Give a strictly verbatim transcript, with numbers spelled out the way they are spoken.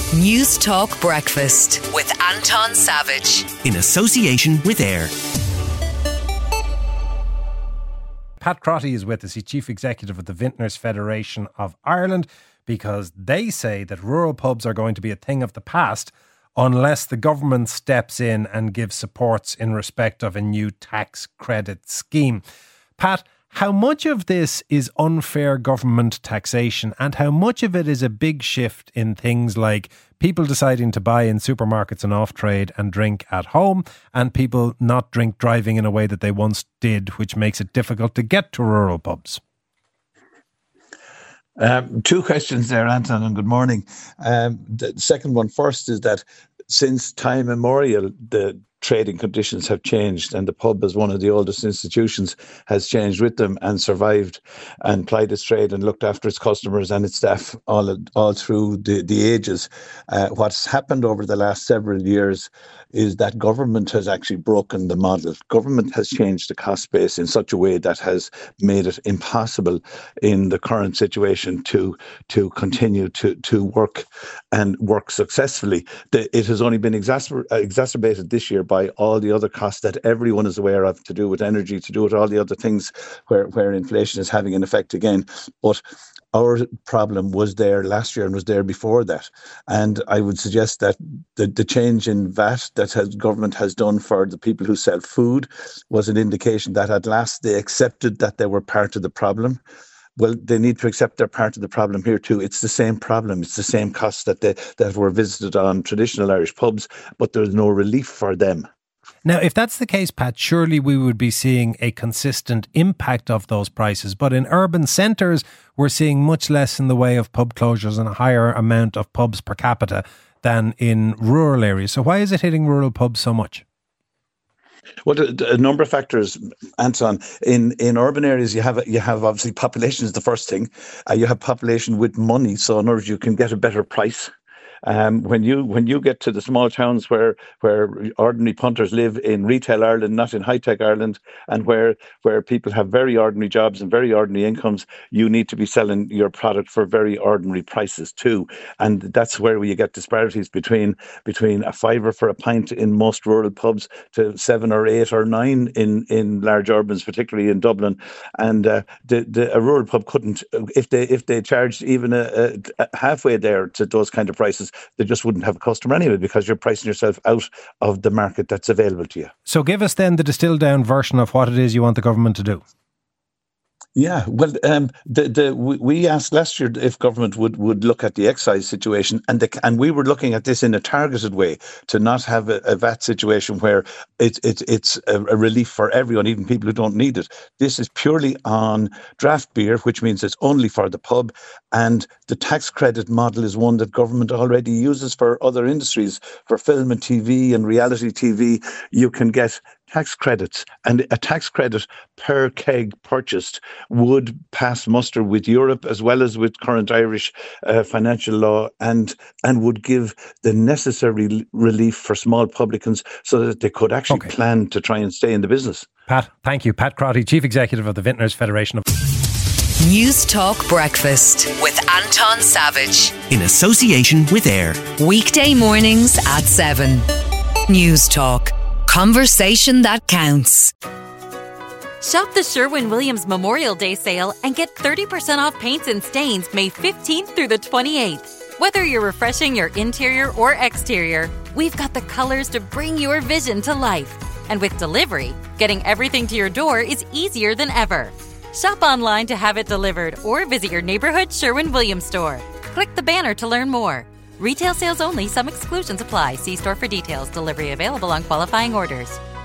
News Talk Breakfast with Anton Savage. In association with AIR. Pat Crotty is with us. He's Chief Executive of the Vintners Federation of Ireland, because they say that rural pubs are going to be a thing of the past unless the government steps in and gives supports in respect of a new tax credit scheme. Pat, how much of this is unfair government taxation and how much of it is a big shift in things like people deciding to buy in supermarkets and off-trade and drink at home, and people not drink driving in a way that they once did, which makes it difficult to get to rural pubs? Um, two questions there, Anton, and good morning. Um, the second one first is that since time immemorial, the trading conditions have changed, and the pub, as one of the oldest institutions, has changed with them and survived and plied its trade and looked after its customers and its staff all all through the, the ages. Uh, what's happened over the last several years is that government has actually broken the model. Government has changed the cost base in such a way that has made it impossible in the current situation to to continue to, to work and work successfully. The, it has only been exacerb- exacerbated this year by all the other costs that everyone is aware of, to do with energy, to do with all the other things where, where inflation is having an effect again. But our problem was there last year and was there before that. And I would suggest that the, the change in V A T that has, government has done for the people who sell food was an indication that at last they accepted that they were part of the problem. Well, they need to accept their part of the problem here too. It's the same problem. It's the same costs that they, that were visited on traditional Irish pubs, but there's no relief for them. Now, if that's the case, Pat, surely we would be seeing a consistent impact of those prices. But in urban centres, we're seeing much less in the way of pub closures and a higher amount of pubs per capita than in rural areas. So why is it hitting rural pubs so much? Well, a number of factors, Anton. In in urban areas, you have you have obviously population is the first thing. Uh, you have population with money, so in other words, you can get a better price. Um, when you when you get to the small towns where where ordinary punters live in retail Ireland, not in high-tech Ireland, and where where people have very ordinary jobs and very ordinary incomes, you need to be selling your product for very ordinary prices too. And that's where you get disparities between between a fiver for a pint in most rural pubs to seven or eight or nine in, in large urbans, particularly in Dublin. And uh, the, the a rural pub couldn't, if they if they charged even a, a halfway there to those kind of prices, they just wouldn't have a customer anyway, because you're pricing yourself out of the market that's available to you. So give us then the distilled down version of what it is you want the government to do. Yeah, well, um, the, the, we asked last year if government would, would look at the excise situation, and the, and we were looking at this in a targeted way to not have a, a V A T situation where it's it's it's a, a relief for everyone, even people who don't need it. This is purely on draft beer, which means it's only for the pub, and the tax credit model is one that government already uses for other industries. For film and T V and reality T V, you can get tax credits, and a tax credit per keg purchased would pass muster with Europe as well as with current Irish uh, financial law, and and would give the necessary relief for small publicans so that they could actually okay. plan to try and stay in the business. Pat, thank you. Pat Crotty, Chief Executive of the Vintners Federation of... News Talk Breakfast with Anton Savage. In association with AIR. Weekday mornings at seven. News Talk. Conversation that counts. Shop the Sherwin-Williams Memorial Day sale and get thirty percent off paints and stains May fifteenth through the twenty-eighth. Whether you're refreshing your interior or exterior, we've got the colors to bring your vision to life. And with delivery, getting everything to your door is easier than ever. Shop online to have it delivered or visit your neighborhood Sherwin-Williams store. Click the banner to learn more. Retail sales only. Some exclusions apply. See store for details. Delivery available on qualifying orders.